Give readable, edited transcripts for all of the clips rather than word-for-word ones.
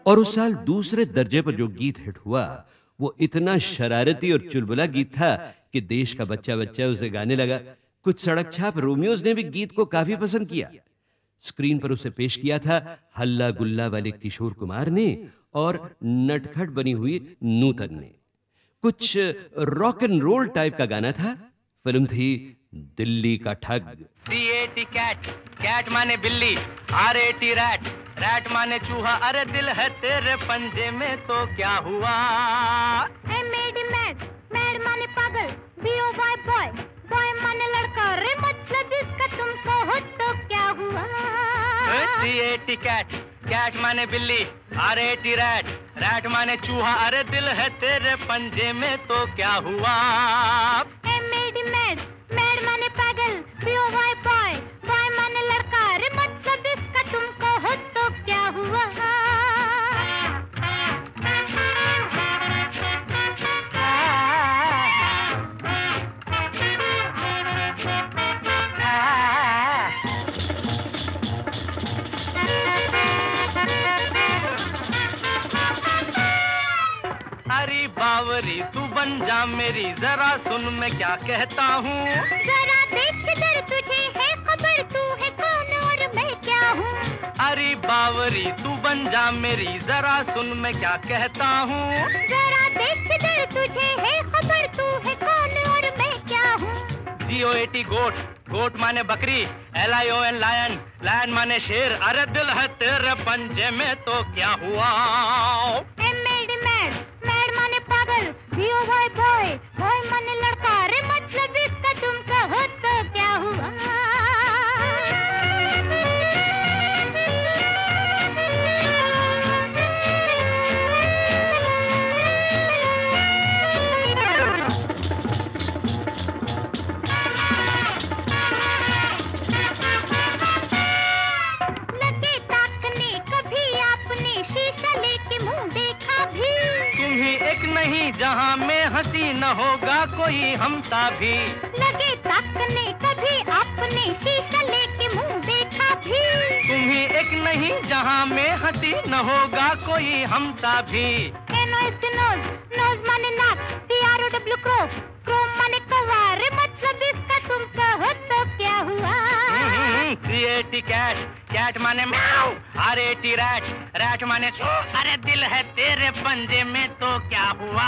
और उस साल दूसरे दर्जे पर जो गीत हिट हुआ वो इतना शरारती और चुलबुला गीत था कि देश का बच्चा बच्चा उसे गाने लगा। कुछ सड़क छाप रोमियोज ने भी गीत को काफी पसंद किया। स्क्रीन पर उसे पेश किया था हल्ला गुल्ला वाले किशोर कुमार ने और नटखट बनी हुई नूतन ने। कुछ रॉक एंड रोल टाइप का गाना था। फिल्म थी दिल्ली का ठग। C-A-T कैट, कैट माने बिल्ली, R-A-T रैट, रैट माने चूहा, अरे दिल है तेरे पंजे में तो क्या हुआ। M-A-D मैड, मैड माने पागल, B-O-Y बॉय, बॉय माने लड़का, अरे मतलब इसका तुमको हो तो क्या हुआ। C-A-T कैट, कैट माने बिल्ली, R-A-T रैट, रैट माने चूहा, अरे दिल है तेरे पंजे में तो क्या हुआ। M-A-D मैड, मैड माने पागल, B-O-Y बॉय, बॉय माने लड़का, अरे मतलब इसका तुमको हो तो क्या हुआ। अरे बावरी तू बन जा मेरी, जरा सुन मैं क्या कहता हूँ। जरा देख किधर तुझे है खबर, तू है कौन और मैं क्या हूँ। अरे बावरी तू बन जा मेरी, जरा सुन मैं क्या कहता हूँ। जरा देख किधर तुझे है खबर, तू है कौन और मैं क्या हूँ। G-O-A-T गोट, गोट माने बकरी, L-I-O-N लायन, लायन माने शेर, अरे दिल है तेरे पंजे में तो क्या हुआ। M-A-D मैड, मैड माने पागल, B-O-Y बॉय, बॉय माने लड़का, अरे मतलब इसका तुमका हो तो क्या हुआ। लगे ताकने कभी आपने शीशा लेके मुंह देखा भी। तुम ही एक नहीं जहाँ में हंसी न होगा कोई हमसा भी। लगे ताकने कभी आपने शीशा लेके मुंह देखा भी। तुम ही एक नहीं जहाँ में हंसी न होगा कोई हमसा भी। N-O-S नोज, नोज माने नाक, C-R-O-W क्रो, क्रो माने कौवा, अरे मतलब इसका तुमका हो तो क्या हुआ। C-A-T कैट, कैट माने म्याऊ, R-A-T रैट, रैट माने चू, अरे दिल है तेरे पंजे में तो क्या हुआ।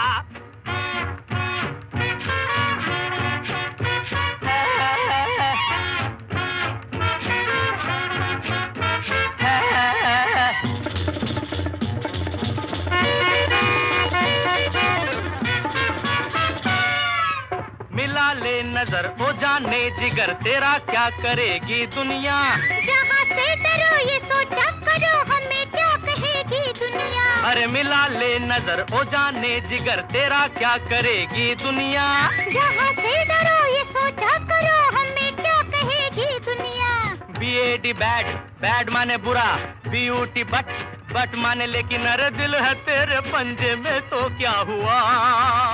मिला ले नजर ओ जाने जिगर, तेरा क्या करेगी दुनिया। जहाँ से डरो ये सोचा करो, हमें क्या कहेगी दुनिया। अरे मिला ले नजर ओ जाने जिगर, तेरा क्या करेगी दुनिया। जहाँ से डरो ये सोचा करो, हमें क्या कहेगी दुनिया। B-A-D बैड, बैड माने बुरा, B-U-T बट, बट माने लेकिन, अरे दिल है तेरे पंजे में तो क्या हुआ।